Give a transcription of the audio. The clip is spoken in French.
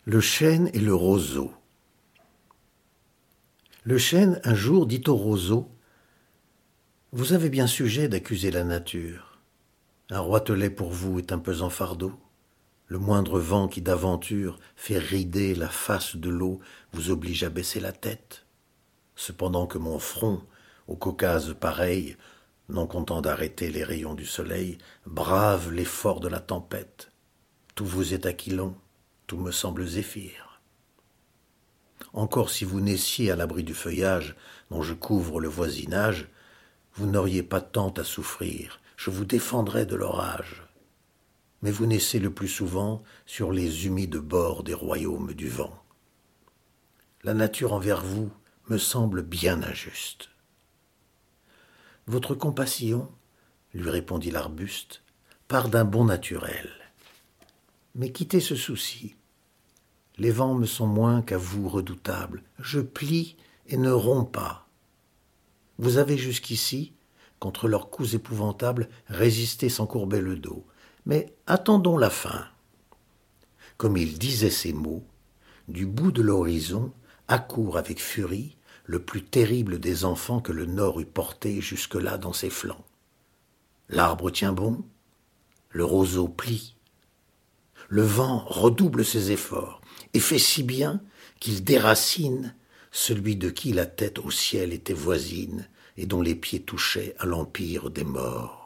Le chêne et le roseau. Le chêne, un jour, dit au roseau : « Vous avez bien sujet d'accuser la nature. Un roitelet pour vous est un pesant fardeau. Le moindre vent qui d'aventure fait rider la face de l'eau vous oblige à baisser la tête. Cependant que mon front, au Caucase pareil, non content d'arrêter les rayons du soleil, brave l'effort de la tempête. Tout vous est aquilon, tout me semble zéphyr. Encore si vous naissiez à l'abri du feuillage dont je couvre le voisinage, vous n'auriez pas tant à souffrir, je vous défendrais de l'orage. Mais vous naissez le plus souvent sur les humides bords des royaumes du vent. La nature envers vous me semble bien injuste. Votre compassion, lui répondit l'arbuste, part d'un bon naturel. Mais quittez ce souci. Les vents me sont moins qu'à vous redoutables. Je plie et ne romps pas. Vous avez jusqu'ici, contre leurs coups épouvantables, résisté sans courber le dos. Mais attendons la fin. Comme il disait ces mots, du bout de l'horizon accourt avec furie le plus terrible des enfants que le Nord eût porté jusque-là dans ses flancs. L'arbre tient bon, le roseau plie. Le vent redouble ses efforts et fait si bien qu'il déracine celui de qui la tête au ciel était voisine et dont les pieds touchaient à l'empire des morts.